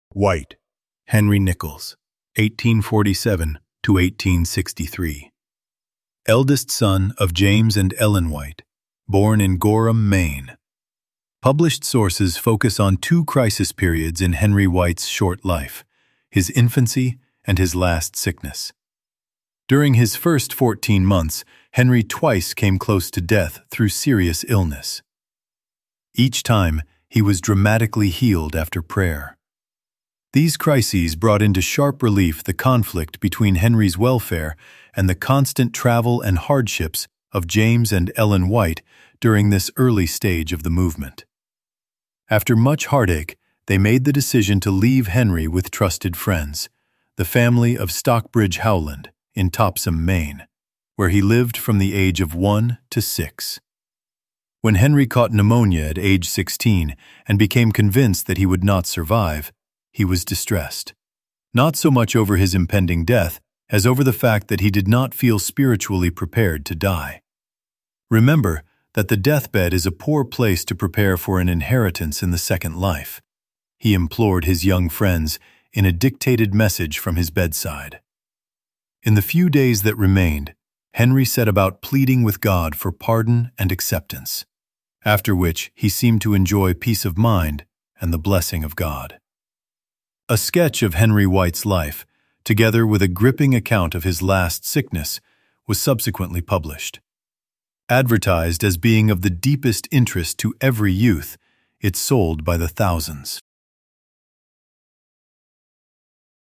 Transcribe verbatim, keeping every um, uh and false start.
White, Henry Nichols, eighteen forty-seven to eighteen sixty-three. Eldest son of James and Ellen White, born in Gorham, Maine. Published sources focus on two crisis periods in Henry White's short life, his infancy and his last sickness. During his first fourteen months, Henry twice came close to death through serious illness. Each time, he was dramatically healed after prayer. These crises brought into sharp relief the conflict between Henry's welfare and the constant travel and hardships of James and Ellen White during this early stage of the movement. After much heartache, they made the decision to leave Henry with trusted friends, the family of Stockbridge Howland in Topsham, Maine, where he lived from the age of one to six. When Henry caught pneumonia at age sixteen and became convinced that he would not survive, he was distressed, not so much over his impending death as over the fact that he did not feel spiritually prepared to die. Remember that the deathbed is a poor place to prepare for an inheritance in the second life, he implored his young friends in a dictated message from his bedside. In the few days that remained, Henry set about pleading with God for pardon and acceptance, after which he seemed to enjoy peace of mind and the blessing of God. A sketch of Henry White's life, together with a gripping account of his last sickness, was subsequently published. Advertised as being of the deepest interest to every youth, it sold by the thousands.